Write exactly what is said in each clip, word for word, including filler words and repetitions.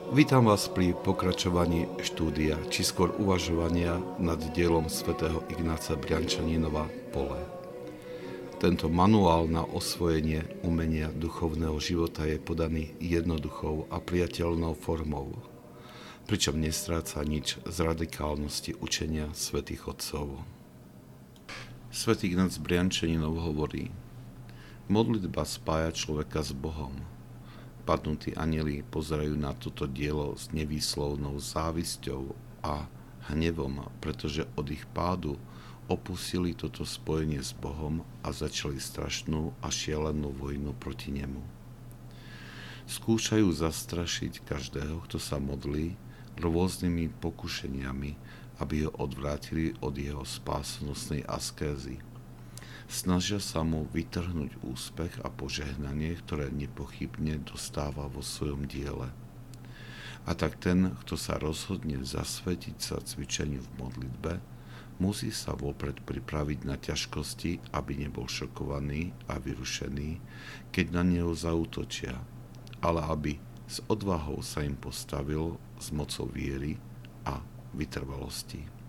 Vítam vás pri pokračovaní štúdia, či skôr uvažovania nad dielom svätého Ignáca Briančaninova Pole. Tento manuál na osvojenie umenia duchovného života je podaný jednoduchou a priateľnou formou, pričom nestráca nič z radikálnosti učenia svätých otcov. Svätý Ignác Briančaninov hovorí: modlitba spája človeka s Bohom. Padnutí anjeli pozerajú na toto dielo s nevýslovnou závisťou a hnevom, pretože od ich pádu opustili toto spojenie s Bohom a začali strašnú a šialenú vojnu proti nemu. Skúšajú zastrašiť každého, kto sa modlí, rôznymi pokušeniami, aby ho odvrátili od jeho spásonosnej askézy. Snažia sa mu vytrhnúť úspech a požehnanie, ktoré nepochybne dostáva vo svojom diele. A tak ten, kto sa rozhodne zasvetiť sa cvičeniu v modlitbe, musí sa vopred pripraviť na ťažkosti, aby nebol šokovaný a vyrušený, keď na neho zaútočia, ale aby s odvahou sa im postavil s mocou viery a vytrvalosti.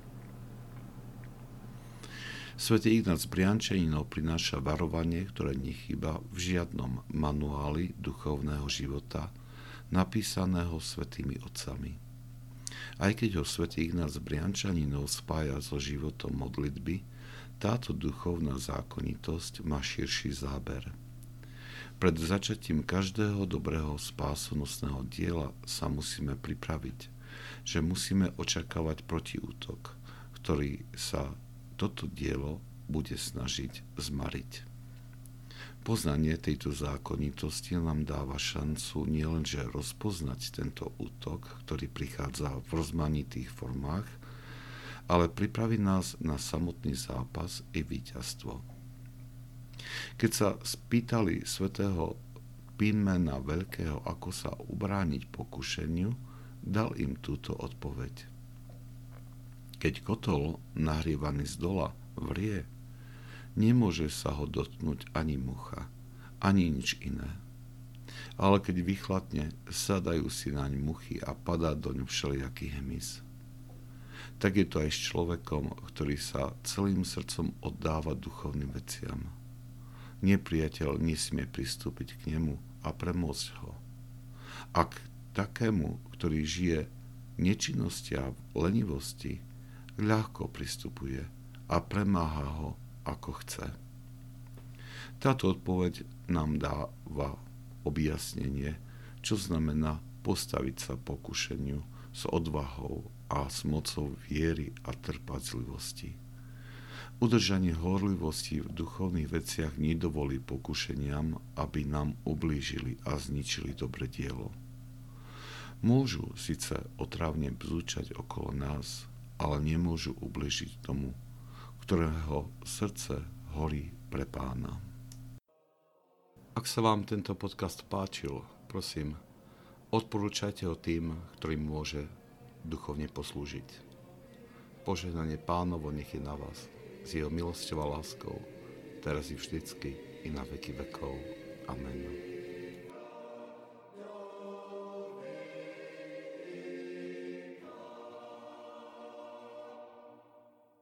Svätý Ignác Briančaninov prináša varovanie, ktoré nechýba v žiadnom manuáli duchovného života napísaného svätými otcami. Aj keď ho svätý Ignác Briančaninov spája so životom modlitby, táto duchovná zákonitosť má širší záber. Pred začatím každého dobrého spásonosného diela sa musíme pripraviť, že musíme očakávať protiútok, ktorý sa toto dielo bude snažiť zmariť. Poznanie tejto zákonitosti nám dáva šancu nielenže rozpoznať tento útok, ktorý prichádza v rozmanitých formách, ale pripraví nás na samotný zápas i víťazstvo. Keď sa spýtali svätého Pímena Veľkého, ako sa ubrániť pokušeniu, dal im túto odpoveď. Keď kotol nahrievaný z dola vrie, nemôže sa ho dotknúť ani mucha, ani nič iné. Ale keď vychladne, sadajú si naň muchy a padá doň všelijaký hmyz. Tak je to aj s človekom, ktorý sa celým srdcom oddáva duchovným veciam. Nepriateľ nesmie pristúpiť k nemu a premôcť ho. A k takému, ktorý žije nečinnosti a lenivosti, ľahko pristupuje a premáha ho, ako chce. Táto odpoveď nám dáva objasnenie, čo znamená postaviť sa pokušeniu s odvahou a s mocou viery a trpazlivosti. Udržanie horlivosti v duchovných veciach nedovolí pokušeniam, aby nám ublížili a zničili dobre dielo. Môžu síce otrávne bzúčať okolo nás, ale nemôžu ubližiť tomu, ktorého srdce horí pre Pána. Ak sa vám tento podcast páčil, prosím, odporúčajte ho tým, ktorým môže duchovne poslúžiť. Požehnanie Pánovo nech je na vás, s jeho milosťou a láskou, teraz i vždycky, i na veky vekov. Amen.